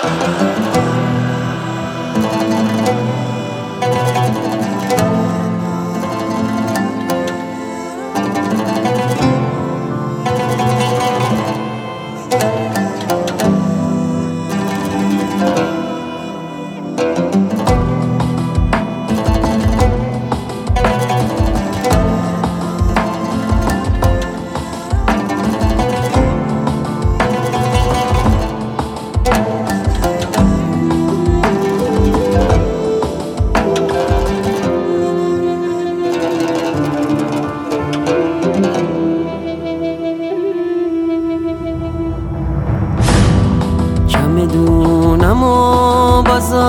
میدونم و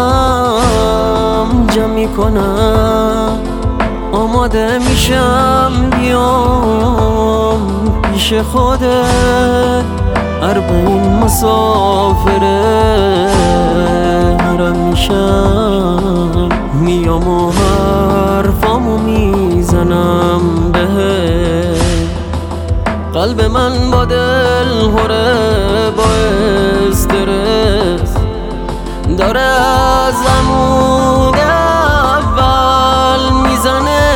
بازم جمع میکنم، آماده میشم بیام پیش خودت. اربعین مسافره حرم میشم، میام و حرفامو میزنم بهت. قلب من با دل هره با استرس داره از عمود اول میزنه.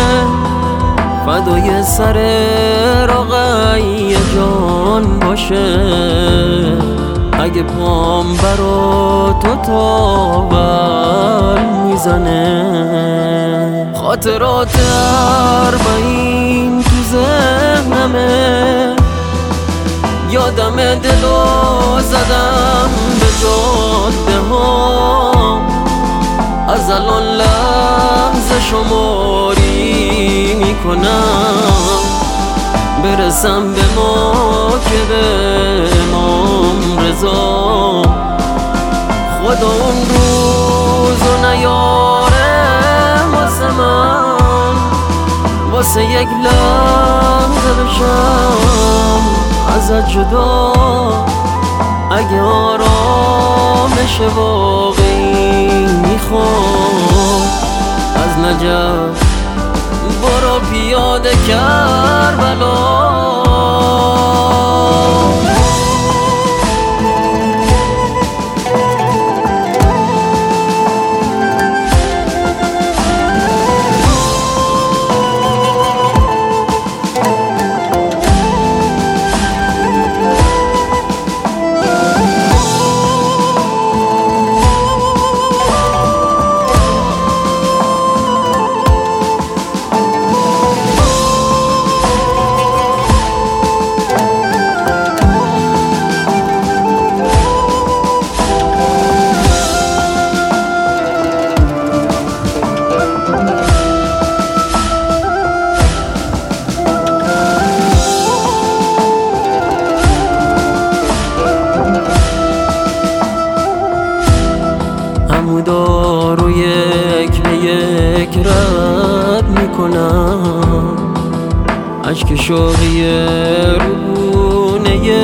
فدای سر رقیه جان باشه اگه پام برا تو تاول میزنه. خاطرات اربعین تو ذهنمه، یادم دلو زدم به جاده ها. از الان لحظه شماری میکنم، برسم به موکب امام رضا. خدا اون روزو نیاره واسه من، واسه یک لحظه بشم ازت جدا. اگه آرامش واقعی میخواد، از نجف برو پیاده کربلا. عمودارو یک به یک رد میکنم، اشک شوقی رونه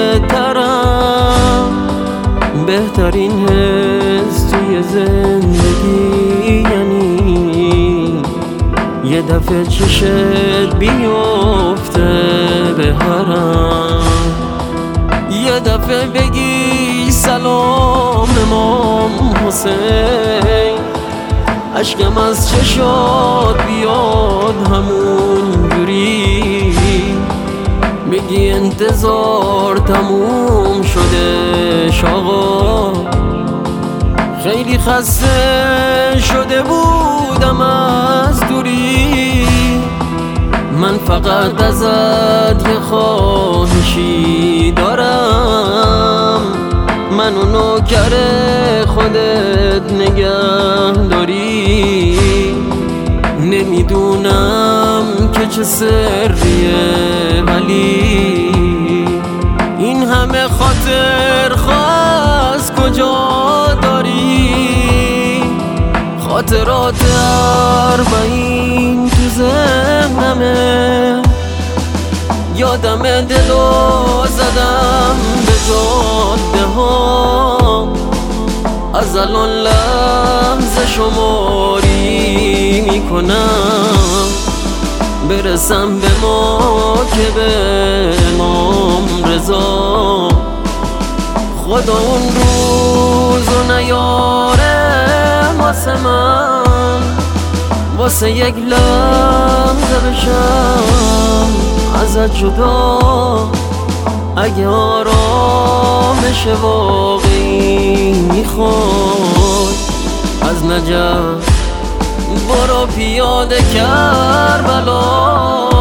ترم. بهترین حس توی زندگی یعنی یه دفعه چشت بیفته به حرم، یه دفعه بگی سلام امام حسین. اشکم از چشات بیاد همون جوری، بگی انتظار تموم شده آقا. خیلی خسته شده بودم از دوری، من فقط ازت یه خواهشی دارم. منو نوکر خودت نگه داری. نمیدونم که چه سریه، ولی این همه خاطر خواست کجا داری؟ خاطرات اربعین تو ذهنمه، یادم دلو زدم به جاده ها. از الان لحظه شماری میکنم، برسم به موکب امام رضا. خدا اون واسه من، واسه یک لحظه بشم ازت جدا. اگه آرامش واقعی میخوای از نجف برو پیاده کربلا.